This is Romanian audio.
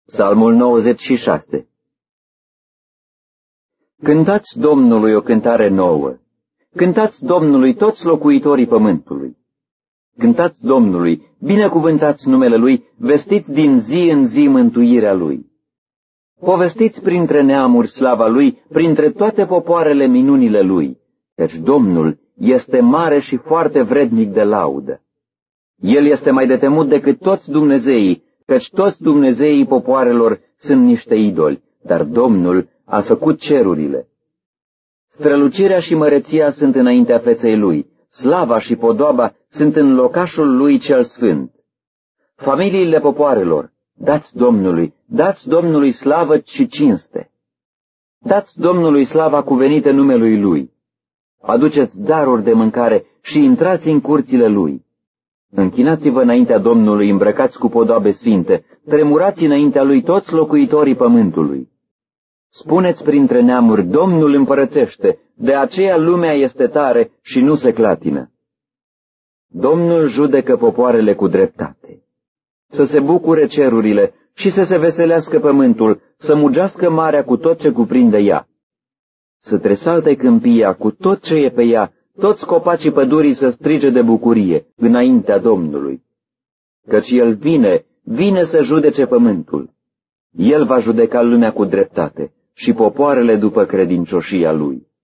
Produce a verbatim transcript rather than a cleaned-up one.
Psalmul nouăzeci și șase. Cântați Domnului o cântare nouă, cântați Domnului toți locuitorii pământului. Cântați Domnului, binecuvântați numele Lui, vestiți din zi în zi mântuirea Lui. Povestiți printre neamuri slava Lui, printre toate popoarele minunile Lui, căci Domnul este mare și foarte vrednic de laudă. El este mai de temut decât toți dumnezeii, căci toți dumnezeii popoarelor sunt niște idoli, dar Domnul a făcut cerurile. Strălucirea și măreția sunt înaintea feței Lui, slava și podoaba sunt în locașul Lui cel sfânt. Familiile popoarelor, dați Domnului, dați Domnului slavă și cinste. Dați Domnului slava cuvenită numelui Lui. Aduceți daruri de mâncare și intrați în curțile Lui. Închinați-vă înaintea Domnului, îmbrăcați cu podoabe sfinte, tremurați înaintea Lui toți locuitorii pământului. Spuneți printre neamuri, Domnul împărățește, de aceea lumea este tare și nu se clatină. Domnul judecă popoarele cu dreptate. Să se bucure cerurile și să se veselească pământul, să mugească marea cu tot ce cuprinde ea. Să tresalte câmpia cu tot ce e pe ea, toți copacii pădurii să strige de bucurie înaintea Domnului. Căci El vine, vine să judece pământul. El va judeca lumea cu dreptate și popoarele după credincioșia Lui.